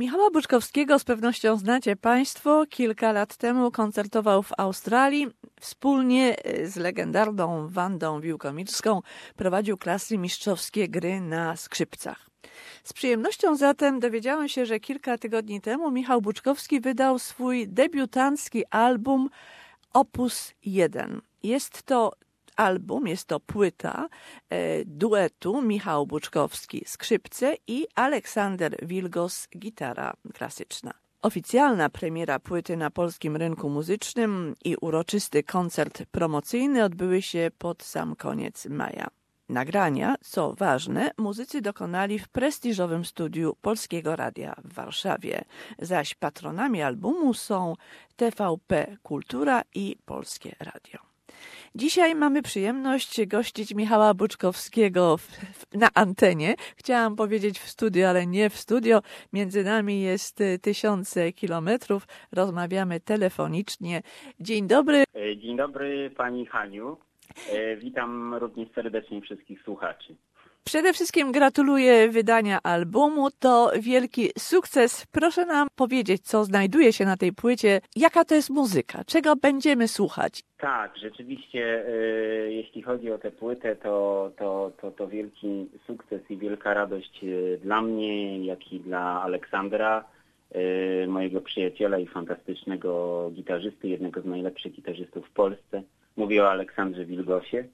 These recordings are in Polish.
Michała Buczkowskiego z pewnością znacie Państwo. Kilka lat temu koncertował w Australii. Wspólnie z legendarną Wandą Wiłkomirską prowadził klasy mistrzowskie gry na skrzypcach. Z przyjemnością zatem dowiedziałem się, że kilka tygodni temu Michał Buczkowski wydał swój debiutancki album Opus 1. Jest to album, jest to płyta duetu Michał Buczkowski skrzypce i Aleksander Wilgos gitara klasyczna. Oficjalna premiera płyty na polskim rynku muzycznym i uroczysty koncert promocyjny odbyły się pod sam koniec maja. Nagrania, co ważne, muzycy dokonali w prestiżowym studiu Polskiego Radia w Warszawie, zaś patronami albumu są TVP Kultura i Polskie Radio. Dzisiaj mamy przyjemność gościć Michała Buczkowskiego na antenie. Chciałam powiedzieć w studio, ale nie w studio. Między nami jest tysiące kilometrów. Rozmawiamy telefonicznie. Dzień dobry. Dzień dobry Pani Haniu. Witam również serdecznie wszystkich słuchaczy. Przede wszystkim gratuluję wydania albumu. To wielki sukces. Proszę nam powiedzieć, co znajduje się na tej płycie. Jaka to jest muzyka? Czego będziemy słuchać? Tak, rzeczywiście jeśli chodzi o tę płytę, to wielki sukces i wielka radość dla mnie, jak i dla Aleksandra, mojego przyjaciela i fantastycznego gitarzysty, jednego z najlepszych gitarzystów w Polsce. Mówię o Aleksandrze Wilgosie.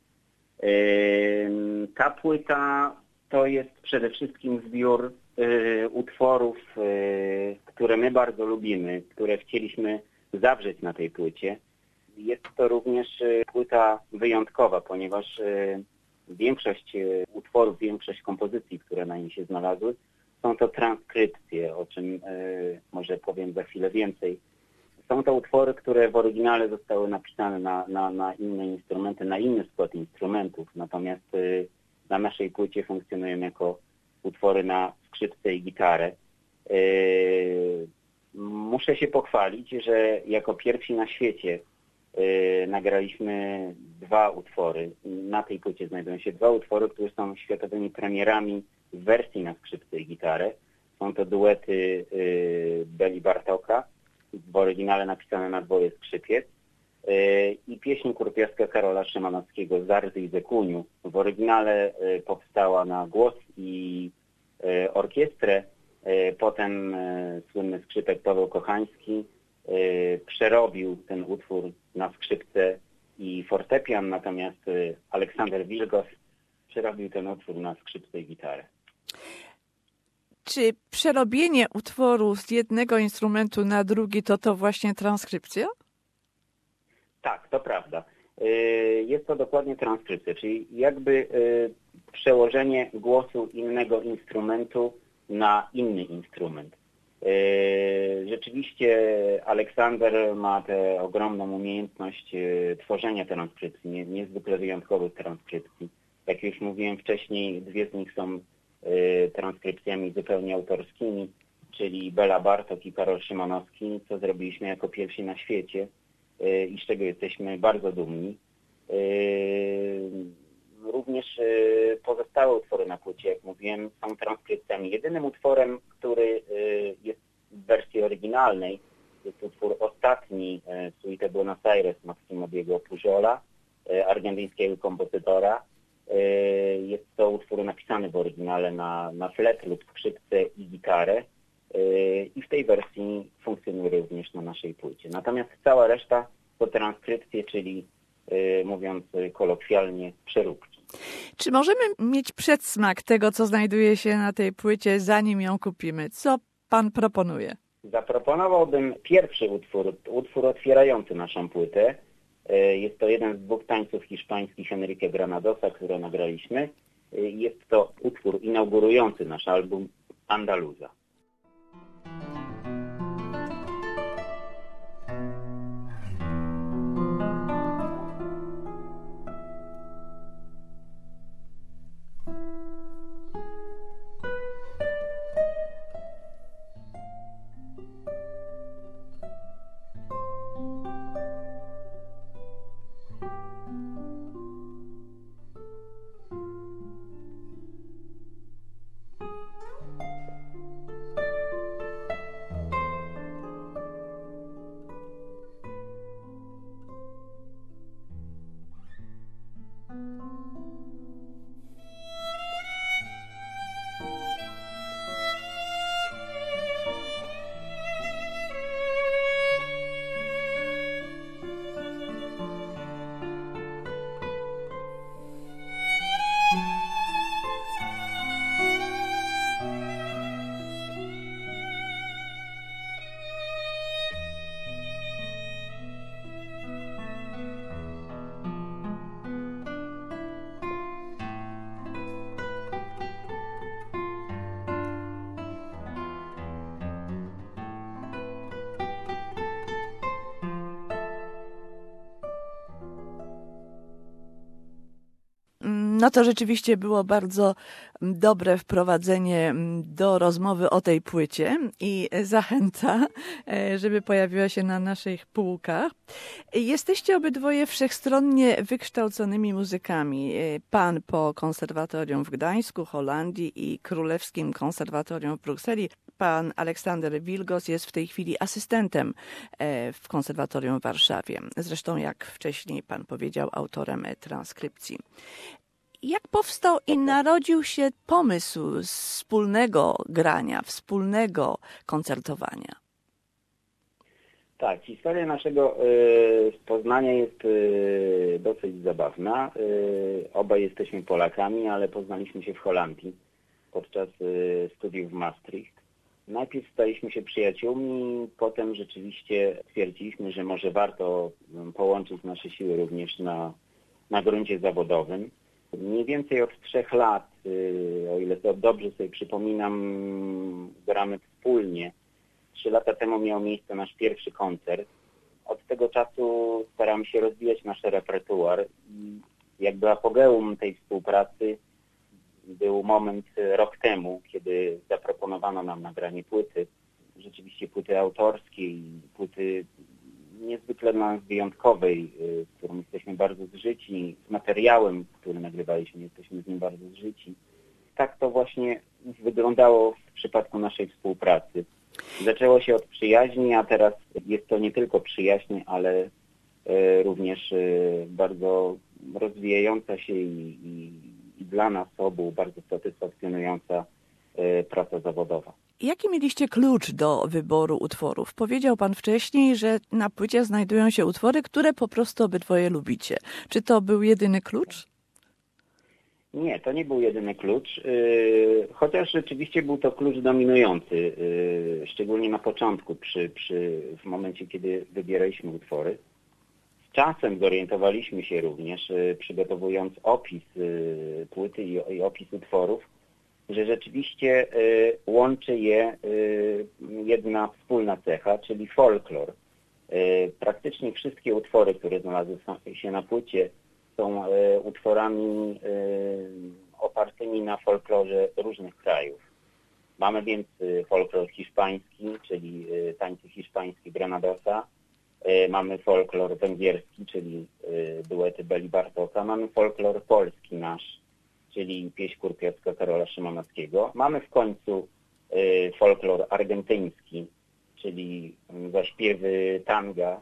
Ta płyta to jest przede wszystkim zbiór utworów, które my bardzo lubimy, które chcieliśmy zawrzeć na tej płycie. Jest to również płyta wyjątkowa, ponieważ większość utworów, większość kompozycji, które na niej się znalazły, są to transkrypcje, o czym może powiem za chwilę więcej. Są to utwory, które w oryginale zostały napisane na inne instrumenty, na inny skład instrumentów, natomiast na naszej płycie funkcjonują jako utwory na skrzypce i gitarę. Muszę się pochwalić, że jako pierwsi na świecie nagraliśmy 2 utwory. Na tej płycie znajdują się 2 utwory, które są światowymi premierami w wersji na skrzypce i gitarę. Są to duety Beli Bartoka, w oryginale napisane na 2 skrzypiec, i pieśń kurpiowska Karola Szymanowskiego Zarzy i Zekuniu. W oryginale powstała na głos i orkiestrę. Potem słynny skrzypek Paweł Kochański przerobił ten utwór na skrzypce i fortepian, natomiast Aleksander Wilgos przerobił ten utwór na skrzypce i gitarę. Czy przerobienie utworu z jednego instrumentu na drugi to właśnie transkrypcja? Tak, to prawda. Jest to dokładnie transkrypcja, czyli jakby przełożenie głosu innego instrumentu na inny instrument. Rzeczywiście Aleksander ma tę ogromną umiejętność tworzenia transkrypcji, niezwykle wyjątkowych transkrypcji. Jak już mówiłem wcześniej, 2 z nich są transkrypcjami zupełnie autorskimi, czyli Bela Bartok i Karol Szymanowski, co zrobiliśmy jako pierwsi na świecie i z czego jesteśmy bardzo dumni. Również pozostałe utwory na płycie, jak mówiłem, są transkrypcjami. Jedynym utworem, który jest w wersji oryginalnej, jest utwór ostatni, Suite Buenos Aires Maximo Diego Pujola, argentyńskiego kompozytora. Jest to utwór napisany w oryginale na flet lub skrzypce i gitarę i w tej wersji funkcjonuje również na naszej płycie. Natomiast cała reszta to transkrypcje, czyli mówiąc kolokwialnie, przeróbki. Czy możemy mieć przedsmak tego, co znajduje się na tej płycie, zanim ją kupimy? Co pan proponuje? Zaproponowałbym pierwszy utwór otwierający naszą płytę. Jest to jeden z 2 tańców hiszpańskich Enrique Granadosa, które nagraliśmy. Jest to utwór inaugurujący nasz album Andaluza. No to rzeczywiście było bardzo dobre wprowadzenie do rozmowy o tej płycie i zachęta, żeby pojawiła się na naszych półkach. Jesteście obydwoje wszechstronnie wykształconymi muzykami. Pan po konserwatorium w Gdańsku, Holandii i Królewskim Konserwatorium w Brukseli. Pan Aleksander Wilgos jest w tej chwili asystentem w konserwatorium w Warszawie. Zresztą, jak wcześniej pan powiedział, autorem transkrypcji. Jak powstał i narodził się pomysł wspólnego grania, wspólnego koncertowania? Tak, historia naszego poznania jest dosyć zabawna. Obaj jesteśmy Polakami, ale poznaliśmy się w Holandii podczas studiów w Maastricht. Najpierw staliśmy się przyjaciółmi, potem rzeczywiście stwierdziliśmy, że może warto połączyć nasze siły również na gruncie zawodowym. Mniej więcej od 3 lat, o ile to dobrze sobie przypominam, gramy wspólnie. 3 lata temu miał miejsce nasz pierwszy koncert. Od tego czasu staramy się rozwijać nasz repertuar. I jakby apogeum tej współpracy był moment rok temu, kiedy zaproponowano nam nagranie płyty. Rzeczywiście płyty autorskiej, płyty niezwykle dla nas wyjątkowej, z którą jesteśmy bardzo zżyci, z materiałem, który nagrywaliśmy, jesteśmy z nim bardzo zżyci. Tak to właśnie wyglądało w przypadku naszej współpracy. Zaczęło się od przyjaźni, a teraz jest to nie tylko przyjaźń, ale również bardzo rozwijająca się i dla nas obu bardzo satysfakcjonująca praca zawodowa. Jaki mieliście klucz do wyboru utworów? Powiedział pan wcześniej, że na płycie znajdują się utwory, które po prostu obydwoje lubicie. Czy to był jedyny klucz? Nie, to nie był jedyny klucz, chociaż rzeczywiście był to klucz dominujący, szczególnie na początku, w momencie, kiedy wybieraliśmy utwory. Z czasem zorientowaliśmy się również, przygotowując opis płyty i opis utworów, że rzeczywiście łączy je jedna wspólna cecha, czyli folklor. Praktycznie wszystkie utwory, które znalazły się na płycie, są utworami opartymi na folklorze różnych krajów. Mamy więc folklor hiszpański, czyli tańce hiszpańskie Granadosa. Mamy folklor węgierski, czyli duety Beli Bartoka. Mamy folklor polski nasz, czyli pieśń kurpiowska Karola Szymanowskiego. Mamy w końcu folklor argentyński, czyli zaśpiewy tanga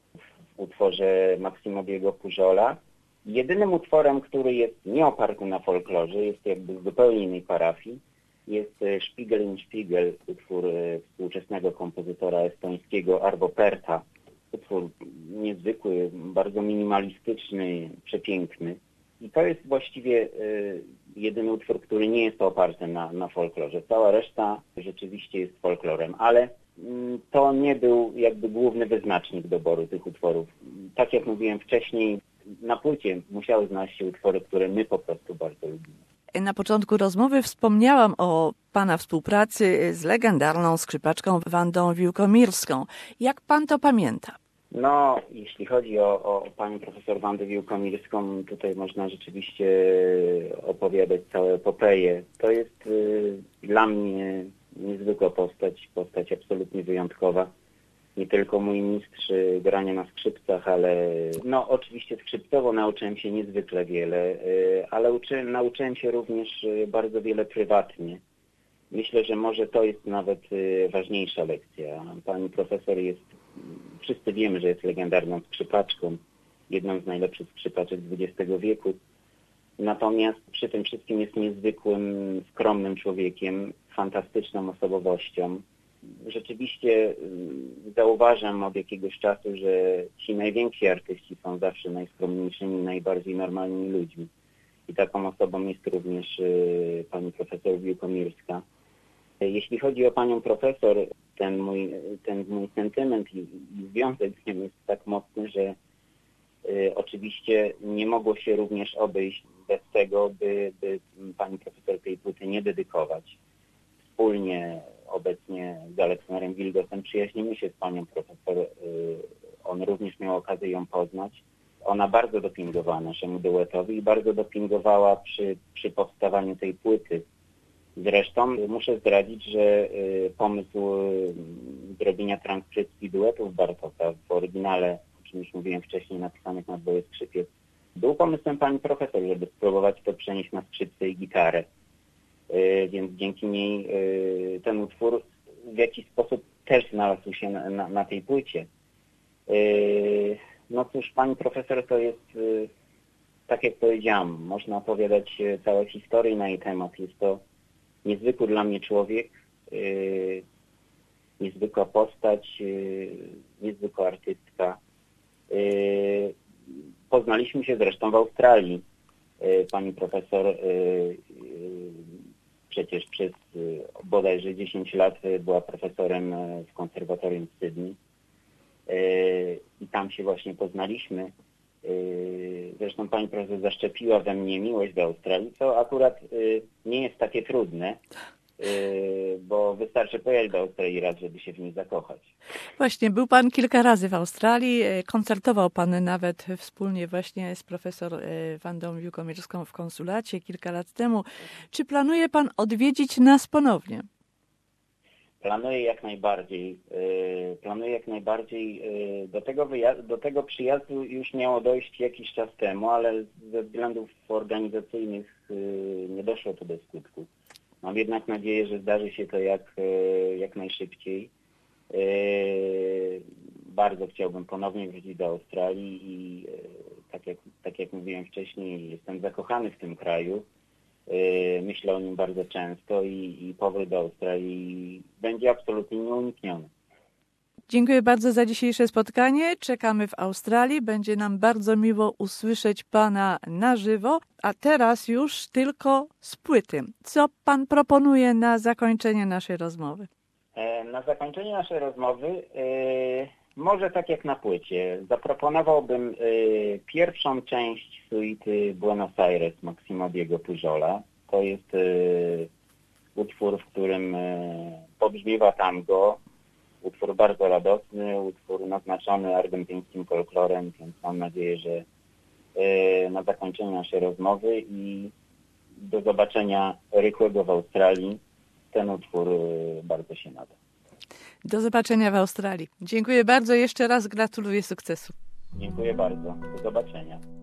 w utworze Maximo Diego Pujola. Jedynym utworem, który jest nieoparty na folklorze, jest jakby z zupełnie innej parafii, jest Spiegel in Spiegel, utwór współczesnego kompozytora estońskiego Arvo Pärta. Utwór niezwykły, bardzo minimalistyczny, przepiękny. I to jest właściwie jedyny utwór, który nie jest oparty na folklorze. Cała reszta rzeczywiście jest folklorem, ale to nie był jakby główny wyznacznik doboru tych utworów. Tak jak mówiłem wcześniej, na płycie musiały znaleźć się utwory, które my po prostu bardzo lubimy. Na początku rozmowy wspomniałam o pana współpracy z legendarną skrzypaczką Wandą Wiłkomirską. Jak pan to pamięta? No, jeśli chodzi o panią profesor Wandę Wiłkomirską, tutaj można rzeczywiście opowiadać całą epopeję. To jest dla mnie niezwykła postać absolutnie wyjątkowa. Nie tylko mój mistrz grania na skrzypcach, ale no oczywiście skrzypcowo nauczyłem się niezwykle wiele, ale nauczyłem się również bardzo wiele prywatnie. Myślę, że może to jest nawet ważniejsza lekcja. Pani profesor jest, wszyscy wiemy, że jest legendarną skrzypaczką, jedną z najlepszych skrzypaczek XX wieku. Natomiast przy tym wszystkim jest niezwykłym, skromnym człowiekiem, fantastyczną osobowością. Rzeczywiście zauważam od jakiegoś czasu, że ci najwięksi artyści są zawsze najskromniejszymi, najbardziej normalnymi ludźmi. I taką osobą jest również pani profesor Wiłkomirska. Jeśli chodzi o panią profesor, ten mój sentyment i związek z nią jest tak mocny, że oczywiście nie mogło się również obejść bez tego, by pani profesor tej płyty nie dedykować. Wspólnie obecnie z Aleksanderem Wilgosem przyjaźnimy się z panią profesor. On również miał okazję ją poznać. ona bardzo dopingowała naszemu duetowi i bardzo dopingowała przy powstawaniu tej płyty. Zresztą muszę zdradzić, że pomysł zrobienia transkrypcji duetów Bartoka w oryginale, o czym już mówiłem wcześniej, napisanych na dwoje skrzypiec, był pomysłem pani profesor, żeby spróbować to przenieść na skrzypce i gitarę. Więc dzięki niej ten utwór w jakiś sposób też znalazł się na tej płycie. No cóż, pani profesor to jest, tak jak powiedziałam, można opowiadać całe historie na jej temat. Jest to niezwykły dla mnie człowiek, niezwykła postać, niezwykła artystka. Poznaliśmy się zresztą w Australii. Pani profesor przecież przez bodajże 10 lat była profesorem w konserwatorium w Sydney. I tam się właśnie poznaliśmy. Zresztą pani profesor zaszczepiła we mnie miłość do Australii, co akurat nie jest takie trudne, bo wystarczy pojechać do Australii raz, żeby się w niej zakochać. Właśnie, był pan kilka razy w Australii, koncertował pan nawet wspólnie właśnie z profesor Wandą Wiłkomirską w konsulacie kilka lat temu. Czy planuje pan odwiedzić nas ponownie? Planuję jak najbardziej. Do tego przyjazdu już miało dojść jakiś czas temu, ale ze względów organizacyjnych nie doszło to do skutku. Mam jednak nadzieję, że zdarzy się to jak najszybciej. Bardzo chciałbym ponownie wrócić do Australii i tak jak mówiłem wcześniej, jestem zakochany w tym kraju. Myślę o nim bardzo często i powrót do Australii będzie absolutnie nieunikniony. Dziękuję bardzo za dzisiejsze spotkanie. Czekamy w Australii. Będzie nam bardzo miło usłyszeć pana na żywo. A teraz już tylko z płyty. Co pan proponuje na zakończenie naszej rozmowy? Na zakończenie naszej rozmowy może tak jak na płycie. Zaproponowałbym pierwszą część suity Buenos Aires Maximo Diego Pujola. To jest utwór, w którym pobrzmiewa tango. Utwór bardzo radosny, utwór naznaczony argentyńskim folklorem, więc mam nadzieję, że na zakończenie naszej rozmowy i do zobaczenia rychłego w Australii ten utwór bardzo się nada. Do zobaczenia w Australii. Dziękuję bardzo. Jeszcze raz gratuluję sukcesu. Dziękuję bardzo. Do zobaczenia.